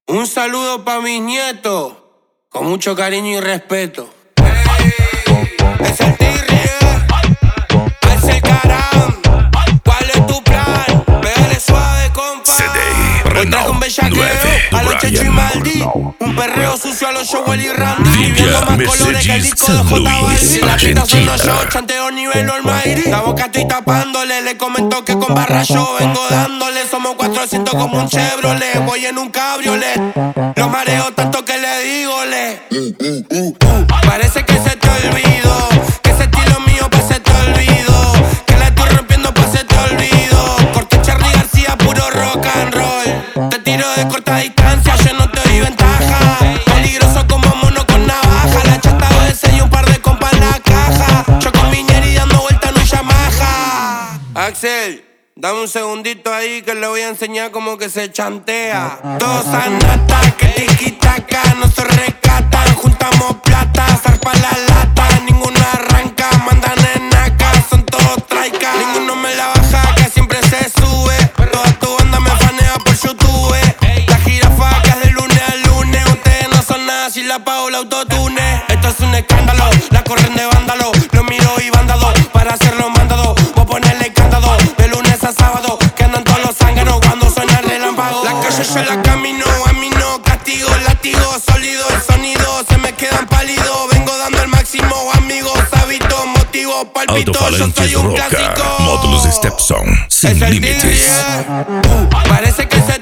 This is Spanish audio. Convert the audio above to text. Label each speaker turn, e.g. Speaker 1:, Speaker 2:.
Speaker 1: Un saludo pa' mis nietos, con mucho cariño y respeto. Es el Tirrie, es el Caram. ¿Cuál es tu plan? Pégale suave, compa. Hoy traje un bellaqueo a los Checho y Maldi. Un perreo sucio a los Joel y Randy. Viviendo más colores que el disco de J Balvin. La pita son los shows, chanteo nivel almighty. La boca estoy tapándole, le comentó que con barra yo vengo dándole. Somos 400 como un Chevrolet, voy en un cabriolet. Los mareo tanto que le digo, parece que se te olvidó, que ese estilo mío pa' se te olvidó, que la estoy rompiendo pa' se te olvidó. Corte Charly García, puro rock and roll. Te tiro de corta distancia, yo no te doy ventaja. Peligroso como mono con navaja. La chata a veces y un par de compas en la caja. Yo con Miñeri dando vuelta en un Yamaha. Axel, dame un segundito ahí que le voy a enseñar cómo que se chantea. Dos anatas que tiki-taka no se rescatan. Juntamos plata, zarpa la lata. Ninguno arranca, mandan en acá. Son todos traicas, ninguno me la baja, que siempre se sube. Toda tu banda me fanea por YouTube. La jirafa que es de lunes a lunes. Ustedes no son nada si la apago el autotune. Esto es un escándalo, la corren de vándalo. Lo miro y vándalo, para hacerlo mandado. Voy a ponerle candado, de lunes a sábado. Que andan todos los zánganos cuando suena el relámpago. La calle yo la camino, a mí no castigo. Látigo sólido, el sonido se me quedan pálido. Vengo dando el máximo, amigos, hábitos, motivos, palpito. Yo soy un clásico.
Speaker 2: Módulos Stepson, sin
Speaker 1: es el
Speaker 2: límites.
Speaker 1: Tirrie, parece que se